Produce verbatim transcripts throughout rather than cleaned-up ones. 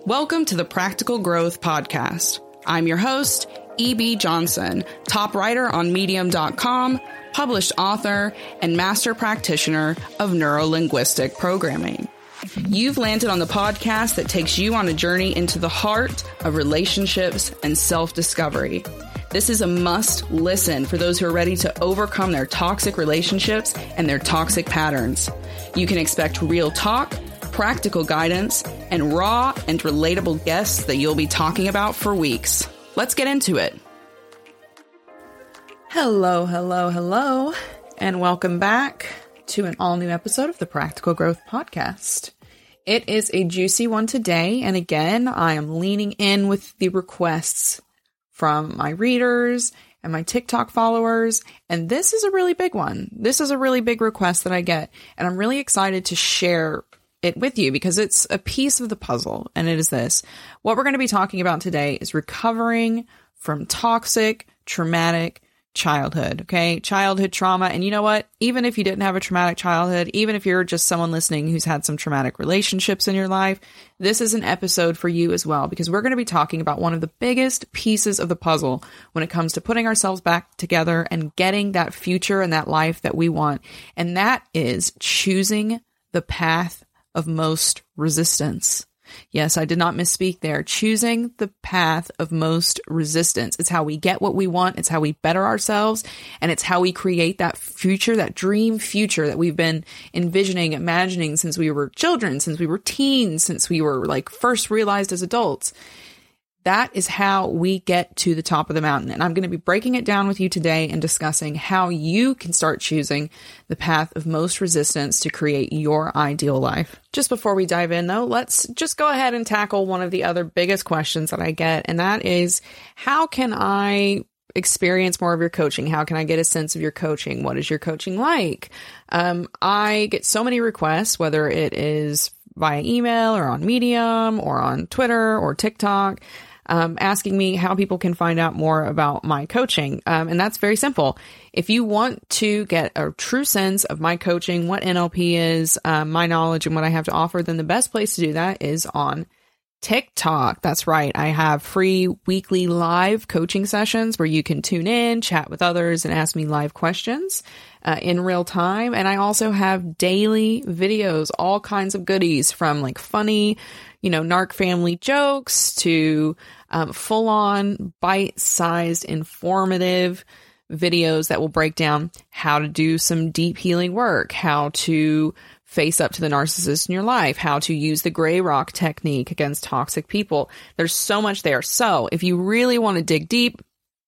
Welcome to the Practical Growth Podcast. I'm your host, E B Johnson, top writer on medium dot com, published author, and master practitioner of neuro-linguistic programming. You've landed on the podcast that takes you on a journey into the heart of relationships and self-discovery. This is a must listen for those who are ready to overcome their toxic relationships and their toxic patterns. You can expect real talk, practical guidance, and raw and relatable guests that you'll be talking about for weeks. Let's get into it. Hello, hello, hello, and welcome back to an all-new episode of the Practical Growth Podcast. It is a juicy one today, and again, I am leaning in with the requests from my readers and my TikTok followers, and this is a really big one. This is a really big request that I get, and I'm really excited to share it with you because it's a piece of the puzzle, and it is this. What we're going to be talking about today is recovering from toxic, traumatic childhood, okay? Childhood trauma. And you know what? Even if you didn't have a traumatic childhood, even if you're just someone listening who's had some traumatic relationships in your life, this is an episode for you as well, because we're going to be talking about one of the biggest pieces of the puzzle when it comes to putting ourselves back together and getting that future and that life that we want. And that is choosing the path of most resistance. Yes, I did not misspeak there. Choosing the path of most resistance. It's how we get what we want. It's how we better ourselves. And it's how we create that future, that dream future that we've been envisioning, imagining since we were children, since we were teens, since we were like first realized as adults. That is how we get to the top of the mountain. And I'm going to be breaking it down with you today and discussing how you can start choosing the path of most resistance to create your ideal life. Just before we dive in, though, let's just go ahead and tackle one of the other biggest questions that I get. And that is, how can I experience more of your coaching? How can I get a sense of your coaching? What is your coaching like? Um, I get so many requests, whether it is via email or on Medium or on Twitter or TikTok, Um, asking me how people can find out more about my coaching. Um, and that's very simple. If you want to get a true sense of my coaching, what N L P is, um, my knowledge and what I have to offer, then the best place to do that is on TikTok. That's right. I have free weekly live coaching sessions where you can tune in, chat with others, and ask me live questions uh, in real time. And I also have daily videos, all kinds of goodies from like funny, you know, narc family jokes to um, full-on bite-sized informative videos that will break down how to do some deep healing work, how to face up to the narcissist in your life, how to use the gray rock technique against toxic people. There's so much there. So if you really want to dig deep,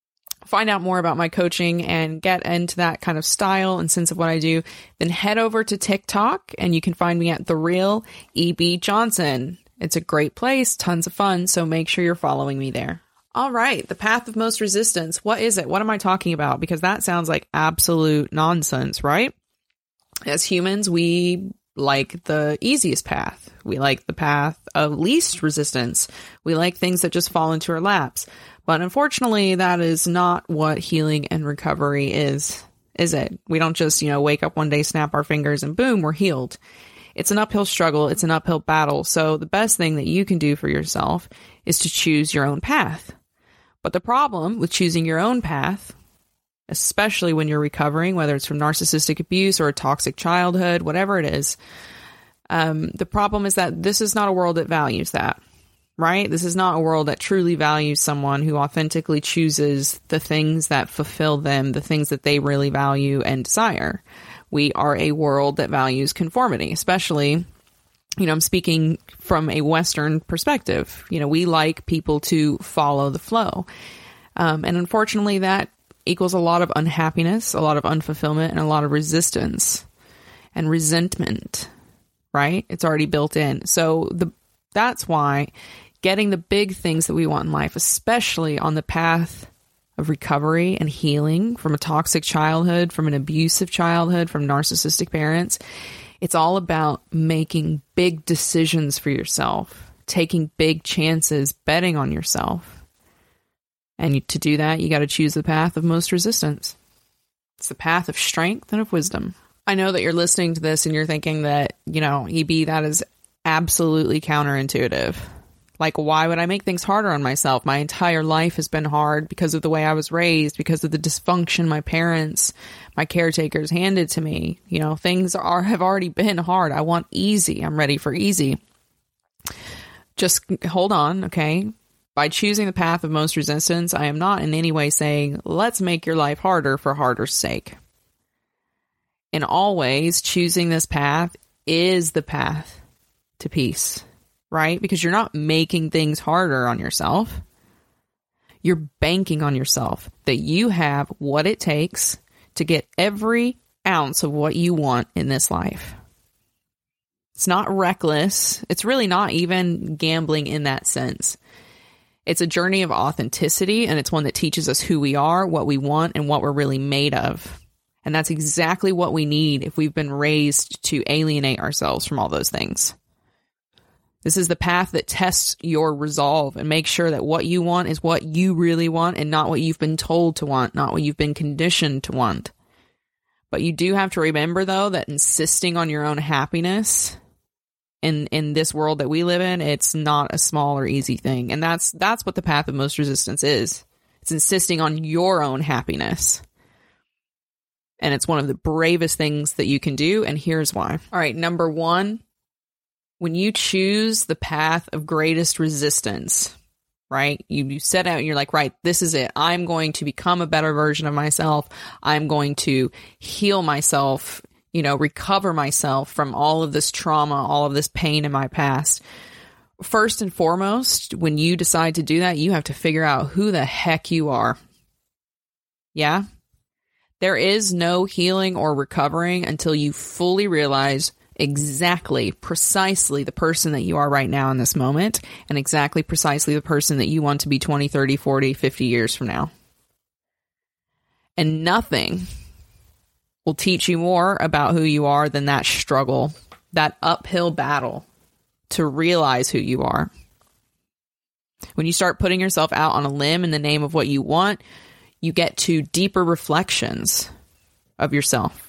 find out more about my coaching and get into that kind of style and sense of what I do, then head over to TikTok and you can find me at The Real E B Johnson. It's a great place, tons of fun, so make sure you're following me there. All right, the path of most resistance. What is it? What am I talking about? Because that sounds like absolute nonsense, right? As humans, we like the easiest path. We like the path of least resistance. We like things that just fall into our laps. But unfortunately, that is not what healing and recovery is, is it? We don't just, you know, wake up one day, snap our fingers, and boom, we're healed. It's an uphill struggle. It's an uphill battle. So the best thing that you can do for yourself is to choose your own path. But the problem with choosing your own path, especially when you're recovering, whether it's from narcissistic abuse or a toxic childhood, whatever it is, um, the problem is that this is not a world that values that, right? This is not a world that truly values someone who authentically chooses the things that fulfill them, the things that they really value and desire. We are a world that values conformity, especially, you know, I'm speaking from a Western perspective. You know, we like people to follow the flow. Um, and unfortunately, that equals a lot of unhappiness, a lot of unfulfillment, and a lot of resistance and resentment, right? It's already built in. So the that's why getting the big things that we want in life, especially on the path of recovery and healing from a toxic childhood, from an abusive childhood, from narcissistic parents. It's all about making big decisions for yourself, taking big chances, betting on yourself. And to do that, you got to choose the path of most resistance. It's the path of strength and of wisdom. I know that you're listening to this and you're thinking that, you know, E B, that is absolutely counterintuitive. Like, why would I make things harder on myself? My entire life has been hard because of the way I was raised, because of the dysfunction my parents, my caretakers handed to me. You know, things are have already been hard. I want easy. I'm ready for easy. Just hold on, okay? By choosing the path of most resistance, I am not in any way saying, let's make your life harder for harder's sake. In all ways, choosing this path is the path to peace, right? Because you're not making things harder on yourself. You're banking on yourself that you have what it takes to get every ounce of what you want in this life. It's not reckless. It's really not even gambling in that sense. It's a journey of authenticity, and it's one that teaches us who we are, what we want, and what we're really made of. And that's exactly what we need if we've been raised to alienate ourselves from all those things. This is the path that tests your resolve and makes sure that what you want is what you really want and not what you've been told to want, not what you've been conditioned to want. But you do have to remember, though, that insisting on your own happiness in in this world that we live in, it's not a small or easy thing. And that's that's what the path of most resistance is. It's insisting on your own happiness. And it's one of the bravest things that you can do, and here's why. All right, number one, when you choose the path of greatest resistance, right? You, you set out and you're like, right, this is it. I'm going to become a better version of myself. I'm going to heal myself, you know, recover myself from all of this trauma, all of this pain in my past. First and foremost, when you decide to do that, you have to figure out who the heck you are. Yeah? There is no healing or recovering until you fully realize exactly, precisely the person that you are right now in this moment, and exactly precisely the person that you want to be twenty, thirty, forty, fifty years from now. And nothing will teach you more about who you are than that struggle, that uphill battle to realize who you are. When you start putting yourself out on a limb in the name of what you want, you get to deeper reflections of yourself.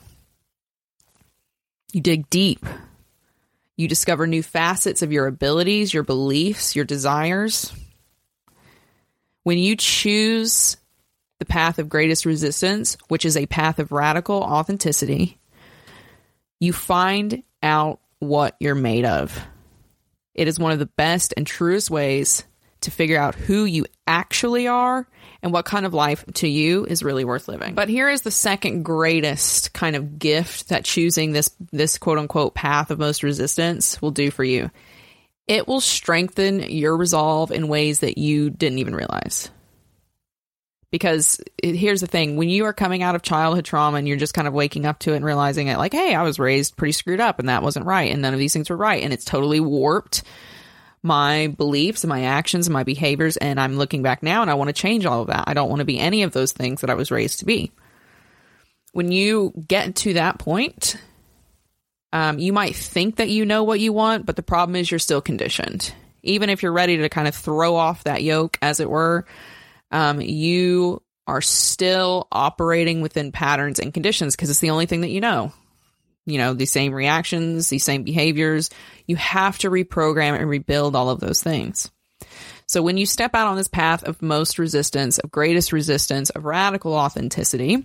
You dig deep. You discover new facets of your abilities, your beliefs, your desires. When you choose the path of greatest resistance, which is a path of radical authenticity, you find out what you're made of. It is one of the best and truest ways to figure out who you actually are and what kind of life to you is really worth living. But here is the second greatest kind of gift that choosing this, this quote unquote path of most resistance will do for you. It will strengthen your resolve in ways that you didn't even realize. Because it, here's the thing, when you are coming out of childhood trauma and you're just kind of waking up to it and realizing it, like, hey, I was raised pretty screwed up and that wasn't right and none of these things were right and it's totally warped my beliefs and my actions and my behaviors, and I'm looking back now and I want to change all of that. I don't want to be any of those things that I was raised to be. When you get to that point, um, you might think that you know what you want, but the problem is you're still conditioned. Even if you're ready to kind of throw off that yoke, as it were, um, you are still operating within patterns and conditions because it's the only thing that you know. You know, the same reactions, these same behaviors. You have to reprogram and rebuild all of those things. So when you step out on this path of most resistance, of greatest resistance, of radical authenticity,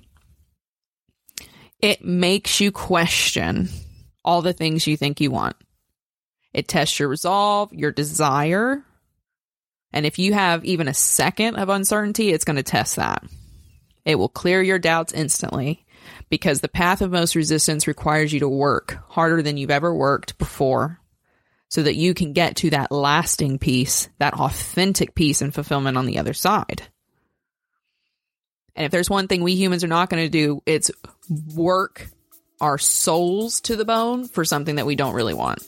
it makes you question all the things you think you want. It tests your resolve, your desire. And if you have even a second of uncertainty, it's going to test that. It will clear your doubts instantly. Because the path of most resistance requires you to work harder than you've ever worked before so that you can get to that lasting peace, that authentic peace and fulfillment on the other side. And if there's one thing we humans are not going to do, it's work our souls to the bone for something that we don't really want.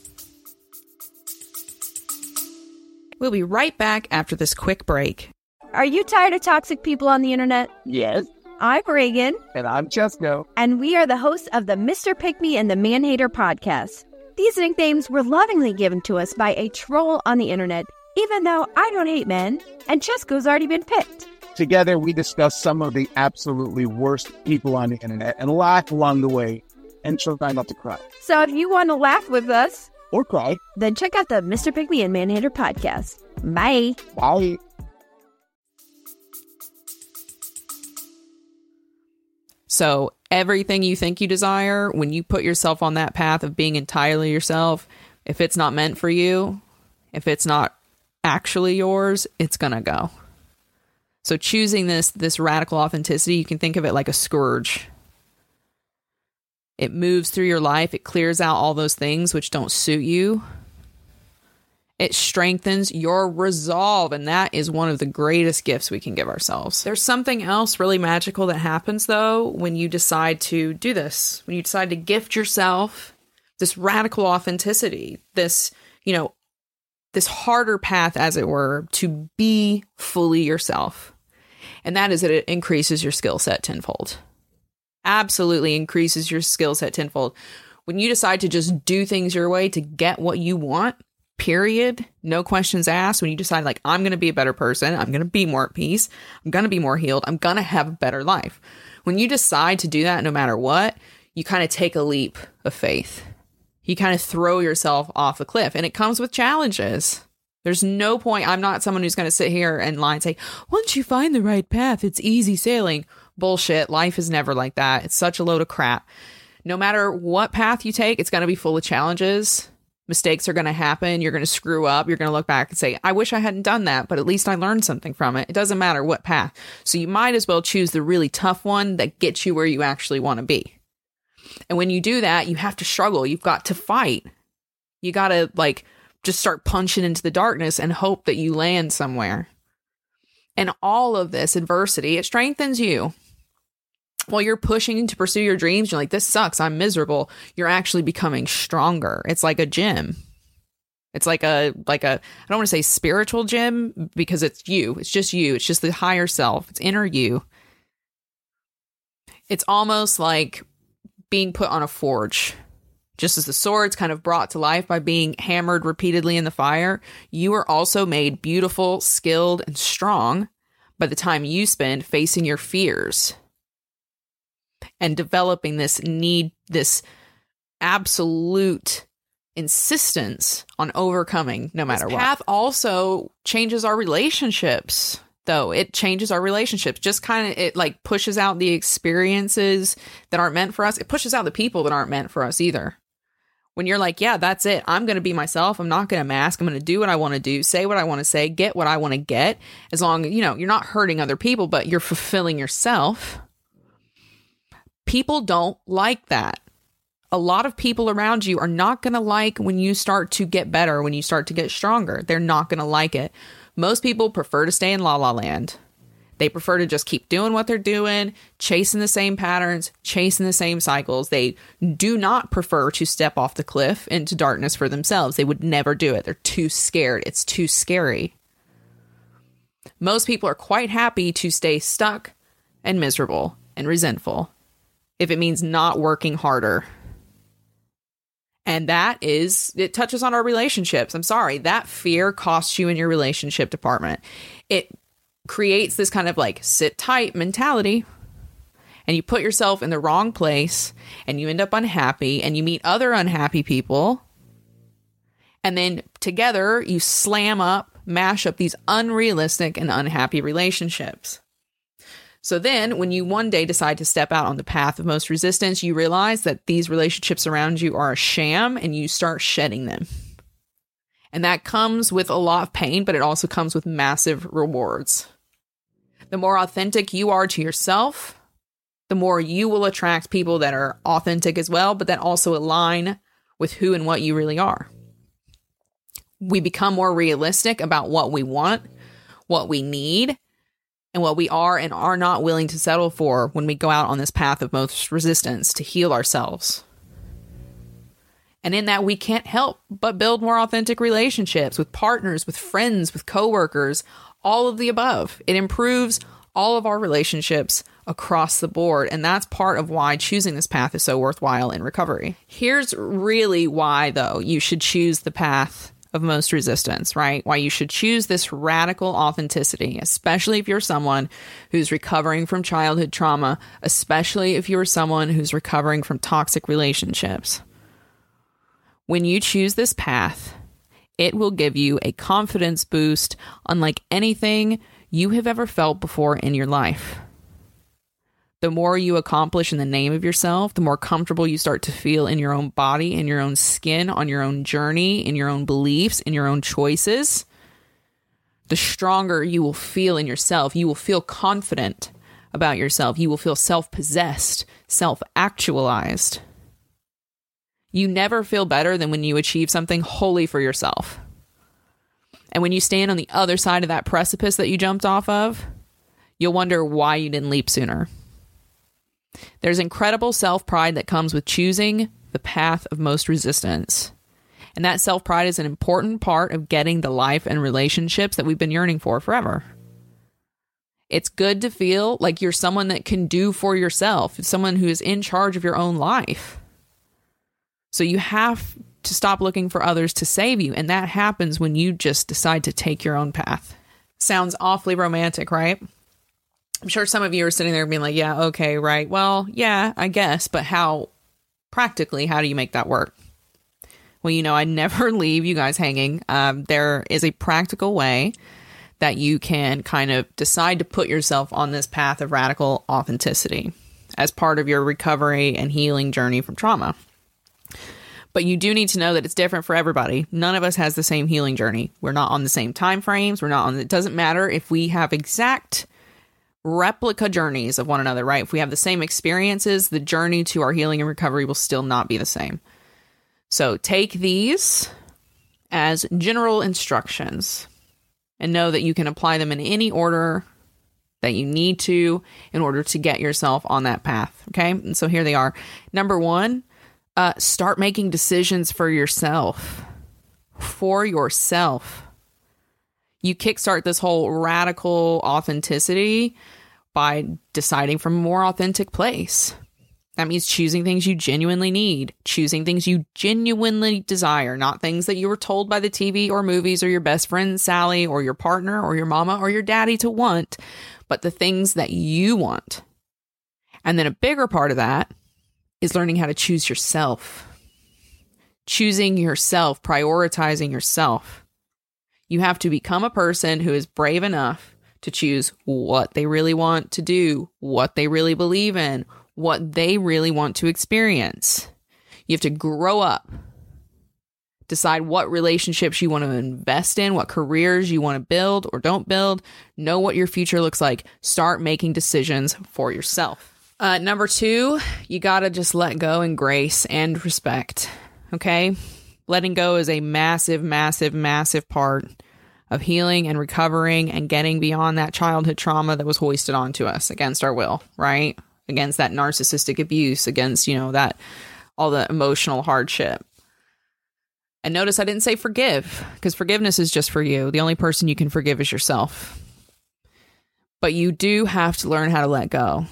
We'll be right back after this quick break. Are you tired of toxic people on the internet? Yes. I'm Reagan. And I'm Jesco. And we are the hosts of the Mister Pick Me and the Man Hater podcast. These nicknames were lovingly given to us by a troll on the internet, even though I don't hate men, and Jesco's already been picked. Together, we discuss some of the absolutely worst people on the internet and laugh along the way and try not to cry. So if you want to laugh with us, or cry, then check out the Mister Pick Me and Man Hater podcast. Bye. Bye. So everything you think you desire, when you put yourself on that path of being entirely yourself, if it's not meant for you, if it's not actually yours, it's gonna go. So choosing this this radical authenticity, you can think of it like a scourge. It moves through your life. It clears out all those things which don't suit you. It strengthens your resolve, and that is one of the greatest gifts we can give ourselves. There's something else really magical that happens, though, when you decide to do this. When you decide to gift yourself this radical authenticity, this, you know, this harder path, as it were, to be fully yourself. And that is that it increases your skill set tenfold. Absolutely increases your skill set tenfold. When you decide to just do things your way to get what you want, period, no questions asked, when you decide, like, I'm going to be a better person, I'm going to be more at peace, I'm going to be more healed, I'm going to have a better life. When you decide to do that, no matter what, you kind of take a leap of faith. You kind of throw yourself off a cliff, and it comes with challenges. There's no point. I'm not someone who's going to sit here and lie and say, once you find the right path, it's easy sailing. Bullshit. Life is never like that. It's such a load of crap. No matter what path you take, it's going to be full of challenges. Mistakes are going to happen. You're going to screw up. You're going to look back and say, I wish I hadn't done that, but at least I learned something from it. It doesn't matter what path. So you might as well choose the really tough one that gets you where you actually want to be. And when you do that, you have to struggle. You've got to fight. You got to, like, just start punching into the darkness and hope that you land somewhere. And all of this adversity, it strengthens you. While you're pushing to pursue your dreams, you're like, this sucks, I'm miserable. You're actually becoming stronger. It's like a gym. It's like a, like a, I don't want to say spiritual gym, because it's you. It's just you. It's just the higher self. It's inner you. It's almost like being put on a forge. Just as the sword's kind of brought to life by being hammered repeatedly in the fire, you are also made beautiful, skilled, and strong by the time you spend facing your fears and developing this need, this absolute insistence on overcoming no matter what. This path also changes our relationships, though. It changes our relationships. Just kind of, it like pushes out the experiences that aren't meant for us. It pushes out the people that aren't meant for us either. When you're like, yeah, that's it. I'm going to be myself. I'm not going to mask. I'm going to do what I want to do, say what I want to say, get what I want to get. As long as, you know, you're not hurting other people, but you're fulfilling yourself. People don't like that. A lot of people around you are not going to like when you start to get better, when you start to get stronger. They're not going to like it. Most people prefer to stay in la la land. They prefer to just keep doing what they're doing, chasing the same patterns, chasing the same cycles. They do not prefer to step off the cliff into darkness for themselves. They would never do it. They're too scared. It's too scary. Most people are quite happy to stay stuck and miserable and resentful if it means not working harder. And that is, it touches on our relationships. I'm sorry, that fear costs you in your relationship department. It creates this kind of like sit tight mentality, and you put yourself in the wrong place, and you end up unhappy, and you meet other unhappy people, and then together you slam up, mash up these unrealistic and unhappy relationships. So then when you one day decide to step out on the path of most resistance, you realize that these relationships around you are a sham, and you start shedding them. And that comes with a lot of pain, but it also comes with massive rewards. The more authentic you are to yourself, the more you will attract people that are authentic as well, but that also align with who and what you really are. We become more realistic about what we want, what we need, and what we are and are not willing to settle for when we go out on this path of most resistance to heal ourselves. And in that, we can't help but build more authentic relationships with partners, with friends, with coworkers, all of the above. It improves all of our relationships across the board. And that's part of why choosing this path is so worthwhile in recovery. Here's really why, though, you should choose the path of most resistance, right? Why you should choose this radical authenticity, especially if you're someone who's recovering from childhood trauma, especially if you're someone who's recovering from toxic relationships. When you choose this path, It will give you a confidence boost unlike anything you have ever felt before in your life. The more you accomplish in the name of yourself, the more comfortable you start to feel in your own body, in your own skin, on your own journey, in your own beliefs, in your own choices, the stronger you will feel in yourself. You will feel confident about yourself. You will feel self-possessed, self-actualized. You never feel better than when you achieve something wholly for yourself. And when you stand on the other side of that precipice that you jumped off of, you'll wonder why you didn't leap sooner. There's incredible self-pride that comes with choosing the path of most resistance. And that self-pride is an important part of getting the life and relationships that we've been yearning for forever. It's good to feel like you're someone that can do for yourself, someone who is in charge of your own life. So you have to stop looking for others to save you. And that happens when you just decide to take your own path. Sounds awfully romantic, right? I'm sure some of you are sitting there being like, yeah, okay, right. Well, yeah, I guess. But how, practically, how do you make that work? Well, you know, I never leave you guys hanging. Um, there is a practical way that you can kind of decide to put yourself on this path of radical authenticity as part of your recovery and healing journey from trauma. But you do need to know that it's different for everybody. None of us has the same healing journey. We're not on the same time frames. We're not on, it doesn't matter if we have exact replica journeys of one another, right? If we have the same experiences, the journey to our healing and recovery will still not be the same. So take these as general instructions and know that you can apply them in any order that you need to in order to get yourself on that path. Okay. And so here they are. Number one, uh, start making decisions for yourself, for yourself. You kickstart this whole radical authenticity by deciding from a more authentic place. That means choosing things you genuinely need, choosing things you genuinely desire, not things that you were told by the T V or movies or your best friend, Sally, or your partner or your mama or your daddy to want, but the things that you want. And then a bigger part of that is learning how to choose yourself, choosing yourself, prioritizing yourself. You have to become a person who is brave enough to choose what they really want to do, what they really believe in, what they really want to experience. You have to grow up, decide what relationships you want to invest in, what careers you want to build or don't build, know what your future looks like. Start making decisions for yourself. Uh, number two, you got to just let go and grace and respect. Okay? Letting go is a massive, massive, massive part of healing and recovering and getting beyond that childhood trauma that was hoisted onto us against our will, right? Against that narcissistic abuse, against, you know, that all the emotional hardship. And notice I didn't say forgive, because forgiveness is just for you. The only person you can forgive is yourself. But you do have to learn how to let go.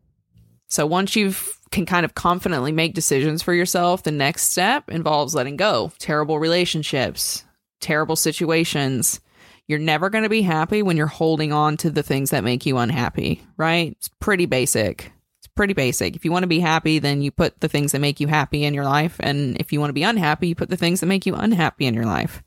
So once you can kind of confidently make decisions for yourself, the next step involves letting go. Terrible relationships, terrible situations. You're never going to be happy when you're holding on to the things that make you unhappy, right? It's pretty basic. It's pretty basic. If you want to be happy, then you put the things that make you happy in your life. And if you want to be unhappy, you put the things that make you unhappy in your life.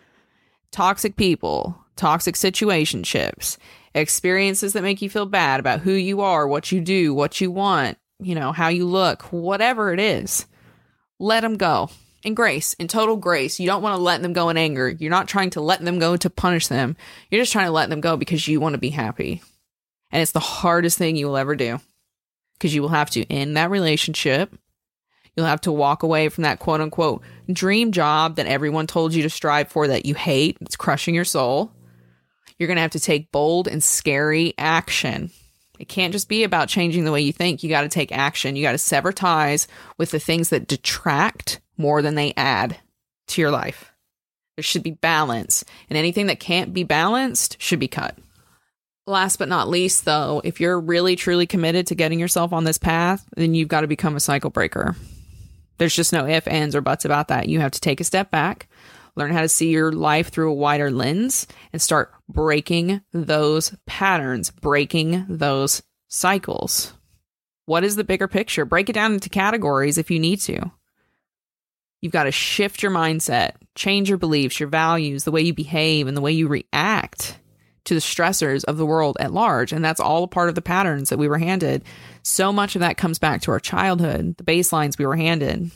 Toxic people, toxic situationships, experiences that make you feel bad about who you are, what you do, what you want, you know, how you look, whatever it is, let them go. In grace, in total grace. You don't want to let them go in anger. You're not trying to let them go to punish them. You're just trying to let them go because you want to be happy. And it's the hardest thing you will ever do, because you will have to end that relationship. You'll have to walk away from that quote unquote dream job that everyone told you to strive for that you hate. It's crushing your soul. You're going to have to take bold and scary action. It can't just be about changing the way you think. You got to take action. You got to sever ties with the things that detract more than they add to your life. There should be balance, and anything that can't be balanced should be cut. Last but not least, though, if you're really truly committed to getting yourself on this path, then you've got to become a cycle breaker. There's just no ifs, ands, or buts about that. You have to take a step back, learn how to see your life through a wider lens, and start breaking those patterns, breaking those cycles. What is the bigger picture? Break it down into categories if you need to. You've got to shift your mindset, change your beliefs, your values, the way you behave, and the way you react to the stressors of the world at large. And that's all a part of the patterns that we were handed. So much of that comes back to our childhood, the baselines we were handed.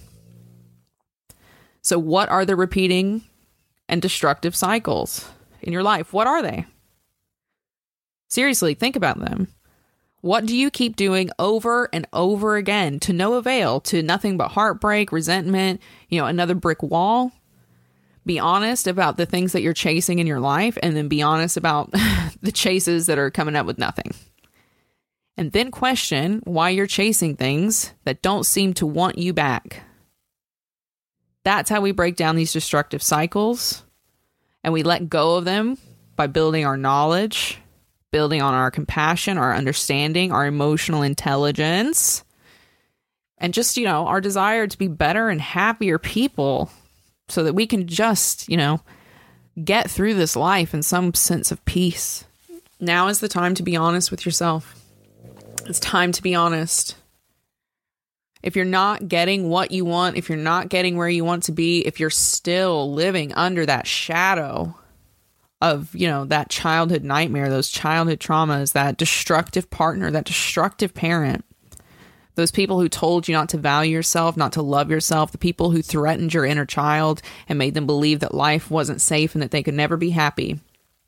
So what are the repeating and destructive cycles in your life? What are they? Seriously, think about them. What do you keep doing over and over again to no avail, to nothing but heartbreak, resentment, you know, another brick wall? Be honest about the things that you're chasing in your life, and then be honest about the chases that are coming up with nothing. And then question why you're chasing things that don't seem to want you back. That's how we break down these destructive cycles, and we let go of them by building our knowledge, building on our compassion, our understanding, our emotional intelligence, and just, you know, our desire to be better and happier people so that we can just, you know, get through this life in some sense of peace. Now is the time to be honest with yourself. It's time to be honest. If you're not getting what you want, if you're not getting where you want to be, if you're still living under that shadow of, you know, that childhood nightmare, those childhood traumas, that destructive partner, that destructive parent, those people who told you not to value yourself, not to love yourself, the people who threatened your inner child and made them believe that life wasn't safe and that they could never be happy.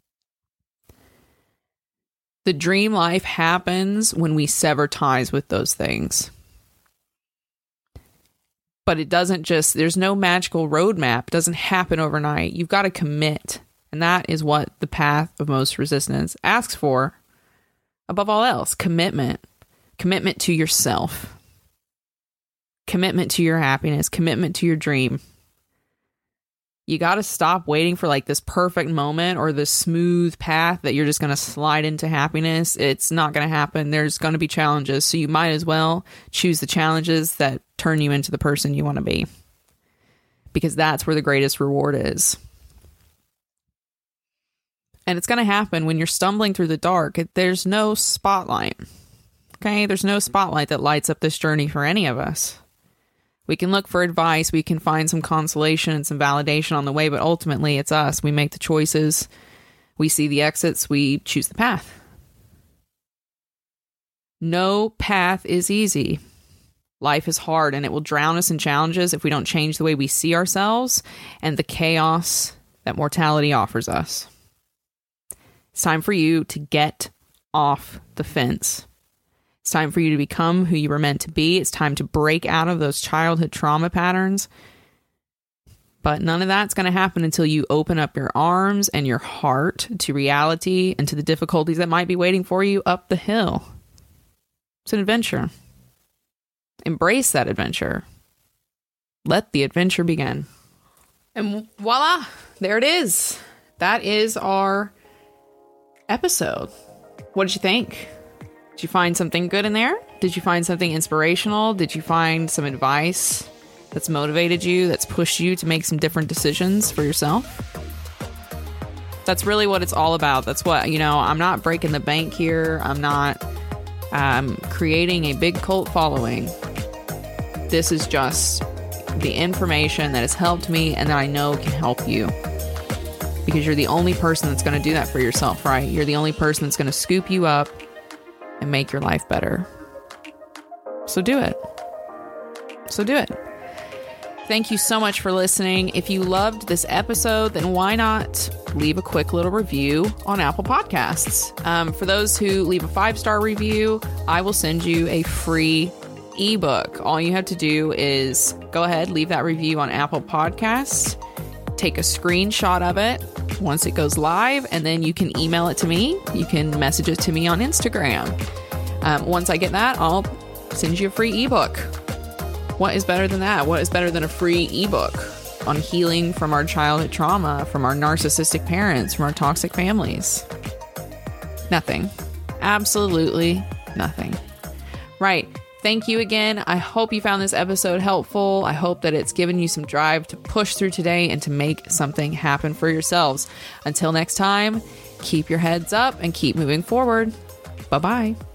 The dream life happens when we sever ties with those things. But it doesn't just, there's no magical roadmap. It doesn't happen overnight. You've got to commit. And that is what the path of most resistance asks for. Above all else, commitment. Commitment to yourself. Commitment to your happiness. Commitment to your dream. You got to stop waiting for like this perfect moment or this smooth path that you're just going to slide into happiness. It's not going to happen. There's going to be challenges. So you might as well choose the challenges that turn you into the person you want to be. Because that's where the greatest reward is. And it's going to happen when you're stumbling through the dark. There's no spotlight. Okay? There's no spotlight that lights up this journey for any of us. We can look for advice. We can find some consolation and some validation on the way. But ultimately, it's us. We make the choices. We see the exits. We choose the path. No path is easy. Life is hard, and it will drown us in challenges if we don't change the way we see ourselves and the chaos that mortality offers us. It's time for you to get off the fence. It's time for you to become who you were meant to be. It's time to break out of those childhood trauma patterns. But none of that's going to happen until you open up your arms and your heart to reality and to the difficulties that might be waiting for you up the hill. It's an adventure. Embrace that adventure. Let the adventure begin. And voila, there it is. That is our episode. What did you think? Did you find something good in there? Did you find something inspirational? Did you find some advice that's motivated you, that's pushed you to make some different decisions for yourself? That's really what it's all about. That's what, you know, I'm not breaking the bank here. I'm not um, creating a big cult following. This is just the information that has helped me and that I know can help you. Because you're the only person that's going to do that for yourself, right? You're the only person that's going to scoop you up and make your life better. So do it. So do it. Thank you so much for listening. If you loved this episode, then why not leave a quick little review on Apple Podcasts? Um, for those who leave a five-star review, I will send you a free ebook. All you have to do is go ahead, leave that review on Apple Podcasts, take a screenshot of it once it goes live, and then you can email it to me. You can message it to me on Instagram. Um, once I get that, I'll send you a free ebook. What is better than that? What is better than a free ebook on healing from our childhood trauma, from our narcissistic parents, from our toxic families? Nothing. Absolutely nothing. Right. Thank you again. I hope you found this episode helpful. I hope that it's given you some drive to push through today and to make something happen for yourselves. Until next time, keep your heads up and keep moving forward. Bye-bye.